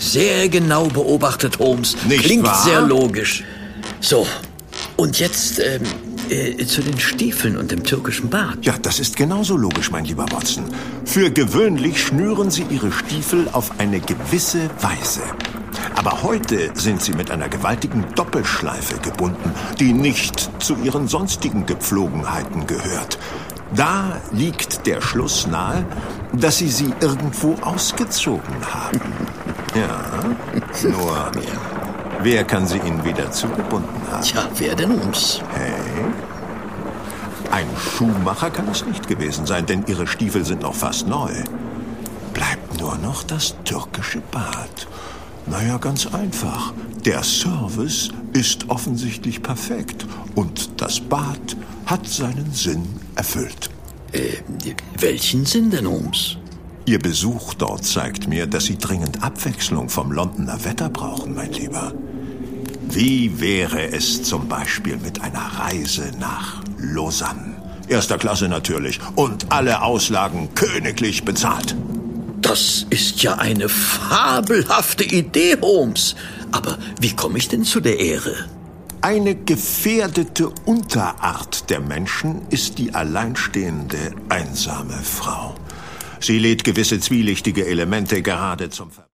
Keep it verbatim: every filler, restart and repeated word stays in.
Sehr genau beobachtet, Holmes. Nicht Klingt wahr? sehr logisch. So, und jetzt ähm, äh, zu den Stiefeln und dem türkischen Bart. Ja, das ist genauso logisch, mein lieber Watson. Für gewöhnlich schnüren Sie Ihre Stiefel auf eine gewisse Weise. Aber heute sind sie mit einer gewaltigen Doppelschleife gebunden, die nicht zu ihren sonstigen Gepflogenheiten gehört. Da liegt der Schluss nahe, dass Sie sie irgendwo ausgezogen haben. Ja, nur wer kann sie Ihnen wieder zugebunden haben? Tja, wer denn uns? Hey? Ein Schuhmacher kann es nicht gewesen sein, denn Ihre Stiefel sind noch fast neu. Bleibt nur noch das türkische Bad. Naja, ganz einfach. Der Service ist offensichtlich perfekt und das Bad hat seinen Sinn erfüllt. Äh, welchen Sinn denn, Holmes? Ihr Besuch dort zeigt mir, dass Sie dringend Abwechslung vom Londoner Wetter brauchen, mein Lieber. Wie wäre es zum Beispiel mit einer Reise nach Lausanne? Erster Klasse natürlich und alle Auslagen königlich bezahlt. Das ist ja eine fabelhafte Idee, Holmes. Aber wie komme ich denn zu der Ehre? Eine gefährdete Unterart der Menschen ist die alleinstehende, einsame Frau. Sie lädt gewisse zwielichtige Elemente gerade zum Ver